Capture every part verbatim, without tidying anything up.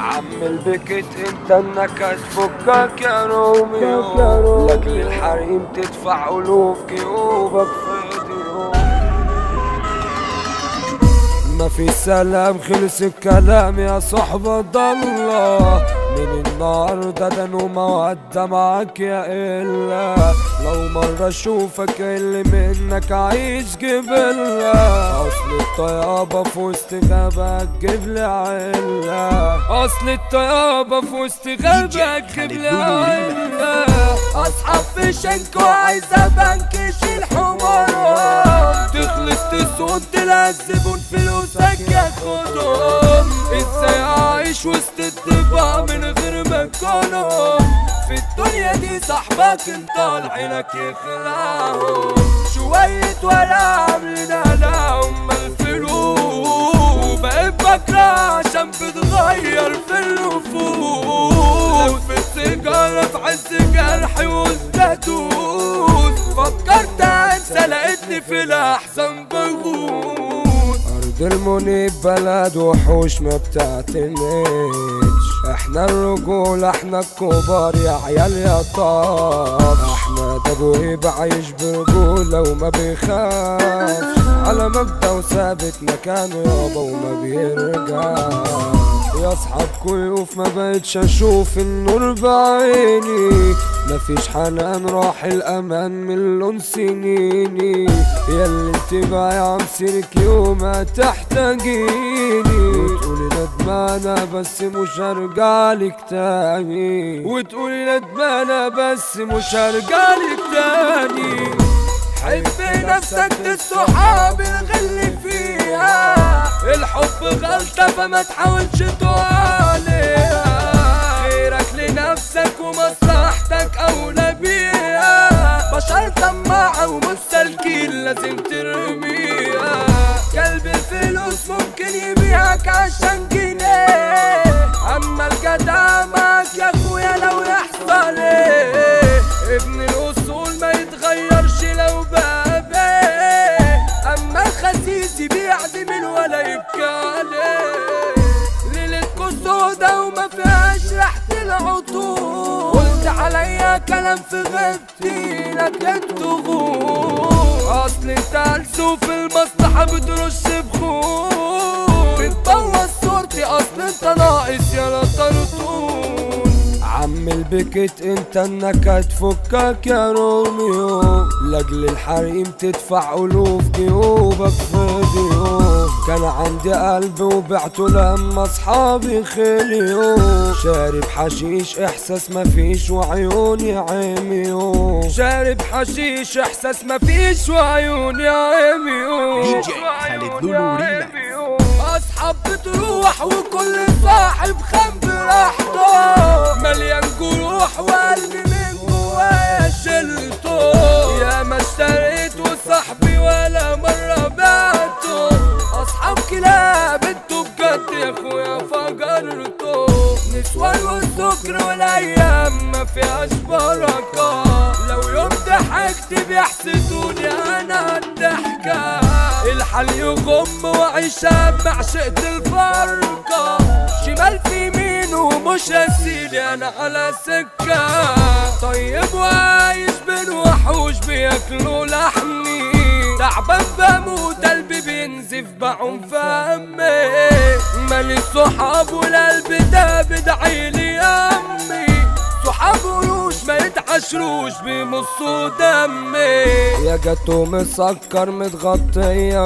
عم البكت انت انك هتفكك يا روميو، لاجل الحريم تدفع الوف جيوبك في ايديهم. ما في سلام خلص الكلام يا صحبة ضلة، من النهاردة ده انا مودة معاك يا إلا. لو مرة اشوفك اللي منك عايش جبلة، اصل الطيابة في وسط غابة تجيبلي علة، اصل الطيابة في وسط غابة تجيبلي علة. اصحاب في شنك وعايزة بنكش الحمار، تخلص تسود تلزبون فلوسك ياخدهم. ازاي اعيش وسط الدفاع من غير ما اكونهم؟ في الدنيا دي صاحبك انت عينك يخلعهم. شوية ولا عاملين لهم الفلوس، بقيت بكره عشان بتغير في النفوس. لفت سيجارة في عز جرحي وازدادوس، فكرت انسى لقيتني في الاحسن بغوص. ارض المنيب بلد وحوش ما بتعتمدش، احنا الرجولة احنا الكبار يا عيال يا طاف. احمد ابو هيبة عايش برجولة وما بيخافش، على مبدأ وثابت مكانه يابا وما بيرجعش. يا اصحاب كيوف ما بقتش اشوف النور بعيني، مفيش حنان راح الامان من لون سنيني. ياللي انتباه يا عم سيرك يوم هتحتاجيني، وتقولي ندمانة بس مش هرجعلك تاني، وتقولي ندمانة بس مش هرجعلك تاني. حب نفسك دي الصحاب الغل فيها، الحب غلطة فما تحاولش تعاليها. خيرك لنفسك ومصلحتك أولى بيها، بشر طماعة ومستلكين لازم ترميها. كلب الفلوس ممكن يبيعك عشان جنيه، أما الجدع معك يا أخويا لو يحصل ايه. ابن الأصول ما يتغيرش لو بقى بيه، أما الخسيس يبيع زميل ولا يبكي عليه. ليلتكوا سودا وما فيهاش ريحة العطور، قلت عليا كلام في غيبتي لكن تغور. أصل انت هلسو في المصلحة بترش بخور، بتبوظ صورتي أصل انت ناقص يا طرطور. عم البكت انت انك هتفكك يا روميو، لاجل الحريم تدفع الوف جيوبك في ايديهم. كان عندي قلب وبعته لما اصحابي خليوا، شارب حشيش احساس مفيش وعيوني عميوا، شارب حشيش احساس مفيش وعيوني عميوا. دي جي خالد لولو ريماكس. اصحاب بتروح وكل صاحب خان براحته، مليان جروح وقلبي من جوايا شلته. يا ما اشتريت وصاحبي ولا مرة بعته، اصحاب كلاب انتوا بجد يا اخويا فجرته. نسوان والسكر والايام ما فيهاش بركة، لو يوم ضحكت بيحسدوني انا الضحكة. الحال يغم وعيشها بعشقت الفرقة، شمال في يمين ومش هسيلي انا على سكة. طيب وعايش بين وحوش بياكلوا لحمي، تعبان بموت قلبي بينزف بعم فمي. مالي الصحاب والقلب ده بدعيلي امي، صحاب وروش ما يتعشروش بيمصوا دمي. يا جاتو مسكر متغطية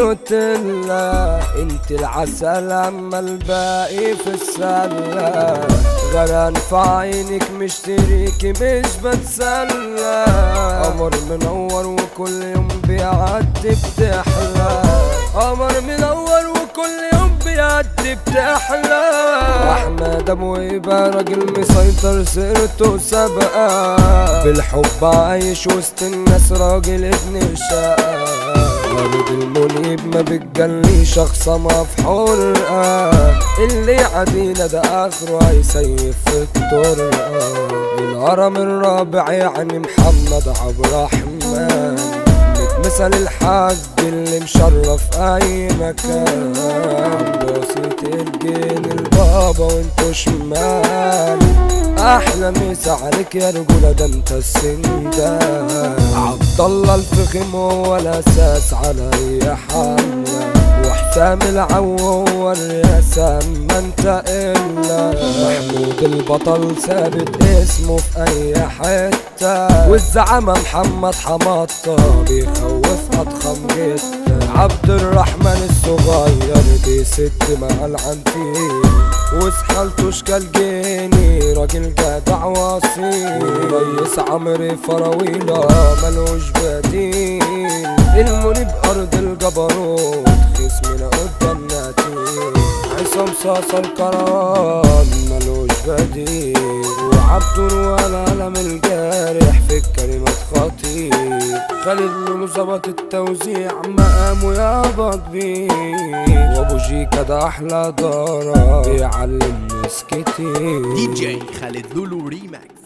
بنيوتيلا، انت العسل اما الباقي في السلة. غرقان في عينك مشتريكي مش بتسلى، قمر منور وكل يوم بيعدي بتحلى، قمر منور وكل يوم بيعدي بتحلى. احمد ابو هيبة راجل مسيطر سيرته سابقة، بالحب عايش وسط الناس راجل ابن شقة. ارض المنيب ما بتجلي شخص مفحور، اللي عدينا ده اخره هيسيف في الطرقة. الهرم الرابع يعني محمد عبد الرحمن، مثل الحاج اللي مشرف اي مكان، بسيط الجين البابا وانتو شمال، احلى مسا عليك يا رجولة ده انت السندان. عبدالله الفخم هو الاساس على اي حال، وحسام العو هو الرئاسة ما انت الا، محمود البطل ثابت اسمه في اي حتة، والزعامة محمد حماطة بيخوف اضخم جدا، عبد الرحمن الصغير بيسد مع العنتيل، وسحالته اشكال جيني راجل جدع واصيل، ريس عمرو فراويلة ملوش بديل، المنيب ارض الجبروت خصمنا قدام نتيل، عصام صاصا الكران ملوش بديل، وعبد الولا قلم الجارح في الكلمات خطير، خالد لولو ظبط التوزيع مقامه يابا كبير، وابو جيكا ده احلى دارة بيعلم ناس كتير. دي جي خالد لولو ريماكس.